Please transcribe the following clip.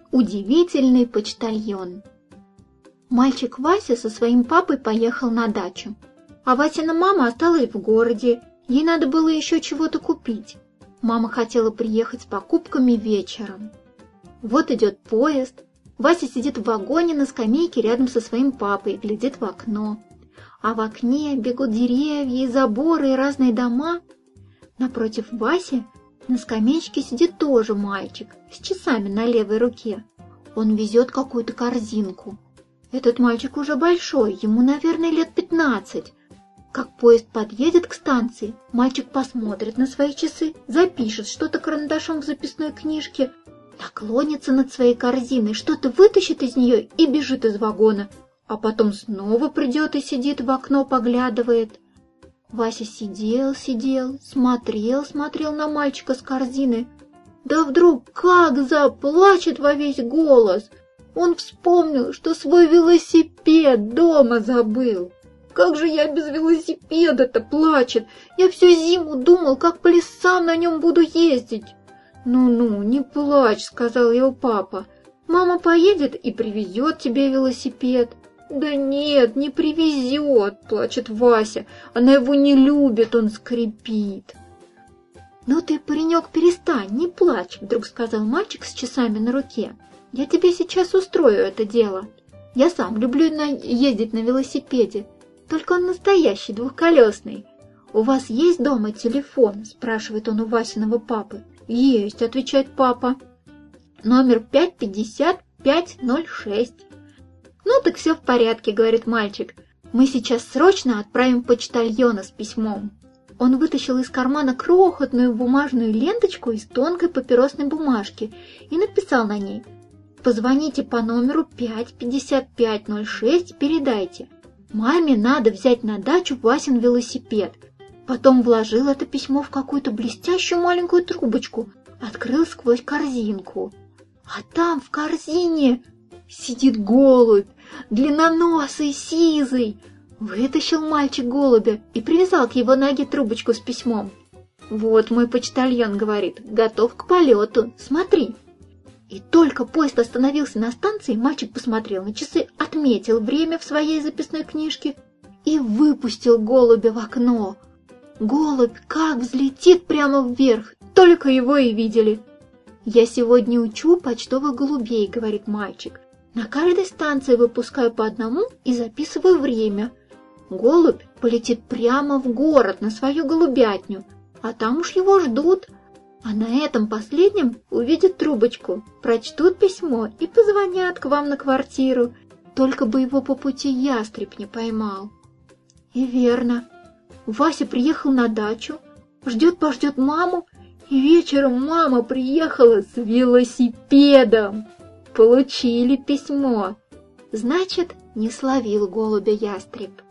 Удивительный почтальон. Мальчик Вася со своим папой поехал на дачу, а Васина мама осталась в городе, ей надо было еще чего-то купить. Мама хотела приехать с покупками вечером. Вот идет поезд, Вася сидит в вагоне на скамейке рядом со своим папой и глядит в окно. А в окне бегут деревья и заборы и разные дома. Напротив Васи на скамеечке сидит тоже мальчик с часами на левой руке. Он везет какую-то корзинку. Этот мальчик уже большой, ему, наверное, лет 15. Как поезд подъедет к станции, мальчик посмотрит на свои часы, запишет что-то карандашом в записной книжке, наклонится над своей корзиной, что-то вытащит из нее и бежит из вагона, а потом снова придет и сидит в окно, поглядывает. Вася сидел, смотрел на мальчика с корзины. Да вдруг как заплачет во весь голос! Он вспомнил, что свой велосипед дома забыл. Как же я без велосипеда-то, плачет? Я всю зиму думал, как по лесам на нем буду ездить. «Ну-ну, не плачь», — сказал его папа. «Мама поедет и привезет тебе велосипед». «Да нет, не привезет», — плачет Вася. «Она его не любит, он скрипит». «Ну ты, паренек, перестань, не плачь», — вдруг сказал мальчик с часами на руке. «Я тебе сейчас устрою это дело. Я сам люблю ездить на велосипеде, только он настоящий, двухколесный». «У вас есть дома телефон?» — спрашивает он у Васиного папы. «Есть», — отвечает папа. «Номер 55506». «Ну так все в порядке», — говорит мальчик. «Мы сейчас срочно отправим почтальона с письмом». Он вытащил из кармана крохотную бумажную ленточку из тонкой папиросной бумажки и написал на ней: «Позвоните по номеру 55506 и передайте. Маме надо взять на дачу Васин велосипед». Потом вложил это письмо в какую-то блестящую маленькую трубочку, открыл сквозь корзинку. А там в корзине сидит голубь, длинноносый, сизый. Вытащил мальчик голубя и привязал к его ноге трубочку с письмом. «Вот мой почтальон, — говорит, — готов к полету, смотри». И только поезд остановился на станции, мальчик посмотрел на часы, отметил время в своей записной книжке и выпустил голубя в окно. Голубь как взлетит прямо вверх, только его и видели. «Я сегодня учу почтовых голубей, — говорит мальчик. На каждой станции выпускаю по одному и записываю время. Голубь полетит прямо в город на свою голубятню, а там уж его ждут. А на этом последнем увидят трубочку, прочтут письмо и позвонят к вам на квартиру. Только бы его по пути ястреб не поймал». И верно. Вася приехал на дачу, ждет-пождет маму, и вечером мама приехала с велосипедом. Получили письмо. Значит, не словил голубя ястреб.